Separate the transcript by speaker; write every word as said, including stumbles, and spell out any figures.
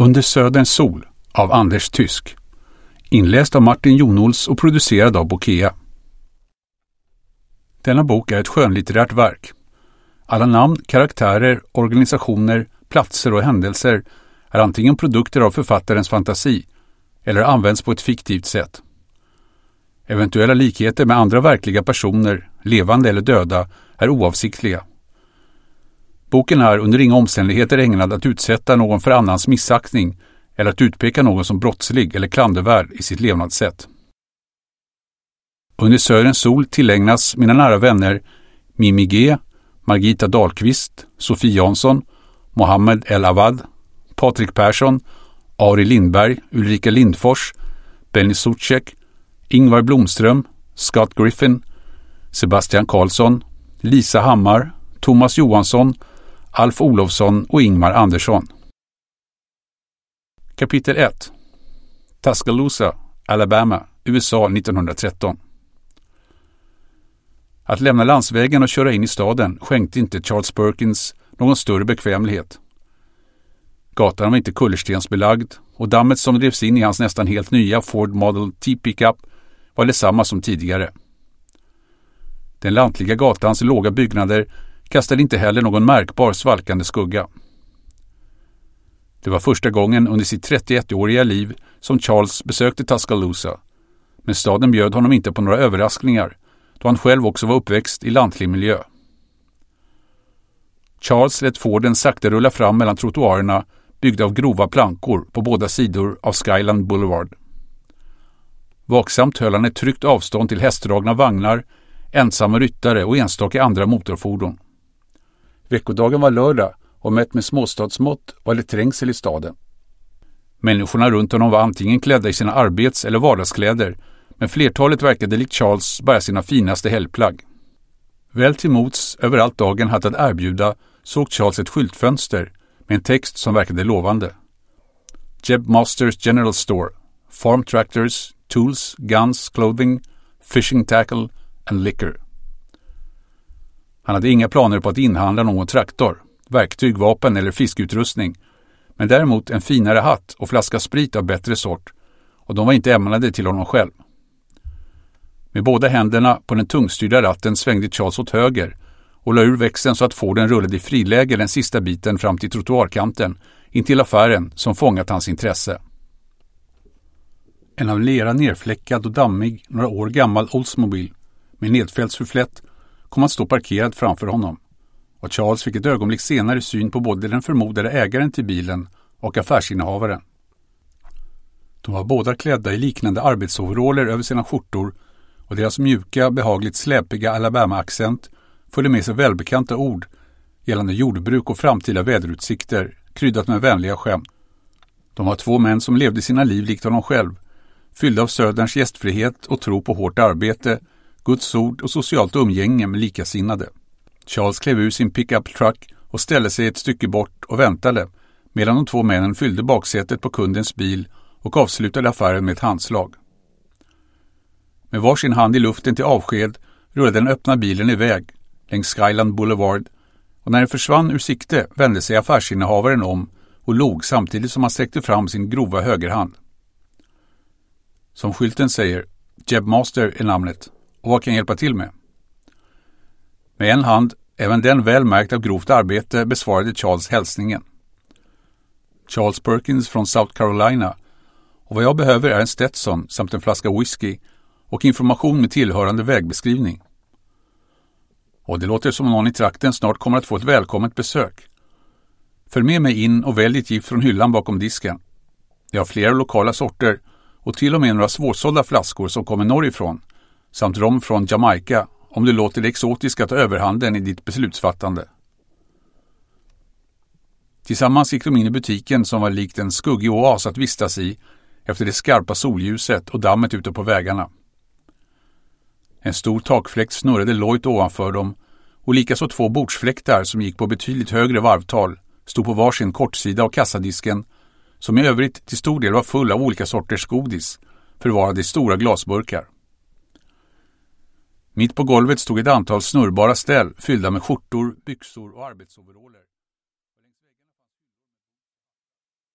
Speaker 1: Under söderns sol av Anders Tysk. Inläst av Martin Jonols och producerad av Bokea. Denna bok är ett skönlitterärt verk. Alla namn, karaktärer, organisationer, platser och händelser är antingen produkter av författarens fantasi eller används på ett fiktivt sätt. Eventuella likheter med andra verkliga personer, levande eller döda, är oavsiktliga. Boken är under inga omständigheter ägnad att utsätta någon för annans missaktning eller att utpeka någon som brottslig eller klandervärd i sitt levnadssätt. Under söderns sol tillägnas mina nära vänner Mimi G, Margita Dahlqvist, Sofie Jansson, Mohammed El Awad, Patrik Persson, Ari Lindberg, Ulrika Lindfors, Benny Suchek, Ingvar Blomström, Scott Griffin, Sebastian Karlsson, Lisa Hammar, Thomas Johansson, Alf Olofsson och Ingmar Andersson. Kapitel ett. Tuscaloosa, Alabama, U S A nittonhundratretton. Att lämna landsvägen och köra in i staden skänkte inte Charles Perkins någon större bekvämlighet. Gatan var inte kullerstensbelagd och dammet som drevs in i hans nästan helt nya Ford Model T-pickup var detsamma som tidigare. Den lantliga gatans låga byggnader kastade inte heller någon märkbar svalkande skugga. Det var första gången under sitt trettioettåriga liv som Charles besökte Tuscaloosa, men staden bjöd honom inte på några överraskningar då han själv också var uppväxt i lantlig miljö. Charles lät Forden sakta rulla fram mellan trottoarerna byggda av grova plankor på båda sidor av Skyland Boulevard. Vaksamt höll han ett tryggt avstånd till hästdragna vagnar, ensamma ryttare och enstaka andra motorfordon. Veckodagen var lördag och mätt med småstadsmått var det trängsel i staden. Människorna runt honom var antingen klädda i sina arbets- eller vardagskläder, men flertalet verkade likt Charles bära sina finaste helgplagg. Väl till mots överallt dagen hade att erbjuda såg Charles ett skyltfönster med en text som verkade lovande. Jeb Masters General Store, Farm Tractors, Tools, Guns, Clothing, Fishing Tackle and Liquor. Han hade inga planer på att inhandla någon traktor, verktyg, vapen eller fiskutrustning, men däremot en finare hatt och flaska sprit av bättre sort, och de var inte ämnade till honom själv. Med båda händerna på den tungstyrda ratten svängde Charles åt höger och la ur växeln så att Forden rullade i friläge den sista biten fram till trottoarkanten in till affären som fångat hans intresse. En av lera nerfläckad och dammig, några år gammal Oldsmobile med nedfällsförflätt kom att stå parkerad framför honom, och Charles fick ett ögonblick senare syn på både den förmodade ägaren till bilen och affärsinnehavaren. De var båda klädda i liknande arbetsoveraller över sina skjortor, och deras mjuka, behagligt släpiga Alabama-accent följde med sig välbekanta ord gällande jordbruk och framtida väderutsikter, kryddat med vänliga skämt. De var två män som levde sina liv likt honom själv, fyllda av söderns gästfrihet och tro på hårt arbete, Guds ord och socialt umgänge med likasinnade. Charles klev ur sin pick-up truck och ställde sig ett stycke bort och väntade, medan de två männen fyllde baksätet på kundens bil och avslutade affären med ett handslag. Med varsin hand i luften till avsked rullade den öppna bilen iväg längs Skyland Boulevard, och när den försvann ur sikte vände sig affärsinnehavaren om och log samtidigt som han sträckte fram sin grova högerhand. Som skylten säger, Jeb Master är namnet, och vad kan jag hjälpa till med? Med en hand, även den väl märkt av grovt arbete, besvarade Charles hälsningen. Charles Perkins från South Carolina, och vad jag behöver är en Stetson samt en flaska whisky och information med tillhörande vägbeskrivning. Och det låter som om någon i trakten snart kommer att få ett välkommet besök. Följ med mig in och välj ditt gift från hyllan bakom disken. Jag har flera lokala sorter och till och med några svårsålda flaskor som kommer norrifrån, samt rom från Jamaica om du låter det exotiska ta överhanden i ditt beslutsfattande. Tillsammans gick de in i butiken som var likt en skuggig oas att vistas i efter det skarpa solljuset och dammet ute på vägarna. En stor takfläkt snurrade lojt ovanför dem, och likaså två bordsfläktar som gick på betydligt högre varvtal stod på varsin kortsida av kassadisken, som i övrigt till stor del var full av olika sorters godis, förvarade i stora glasburkar. Mitt på golvet stod ett antal snurrbara ställ fyllda med skjortor, byxor och arbetsoveraller.